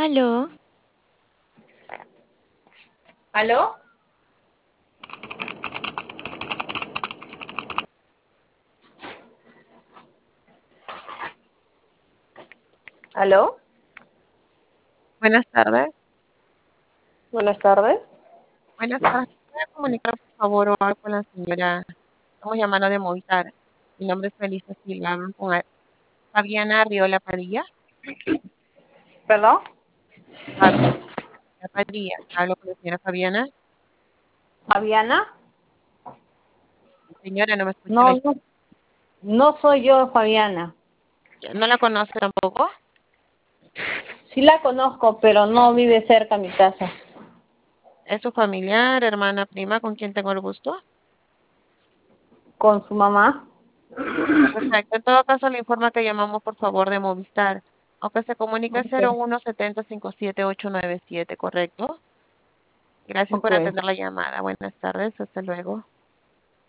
Aló, ¿Aló? ¿Aló? Buenas tardes. Buenas tardes. Buenas tardes. ¿Me puede comunicar, por favor, o hablar con la señora? Estamos llamando de Movistar. Mi nombre es Melissa Silva. Hablo con Fabiana Arriola Padilla. ¿Perdón? Fabiana Padilla. Hablo con la señora Fabiana. ¿Fabiana? Señora, no me escucha No, no, no soy yo, Fabiana. no la conoce tampoco. Sí la conozco, pero no vive cerca a mi casa. ¿Es su familiar, hermana, prima, con quien tengo el gusto? ¿Con su mamá? Perfecto. En todo caso, le informa que llamamos, por favor, de Movistar. Aunque se comunique Ok, 0170-57-897, ¿correcto? Gracias ok. por atender la llamada. Buenas tardes. Hasta luego.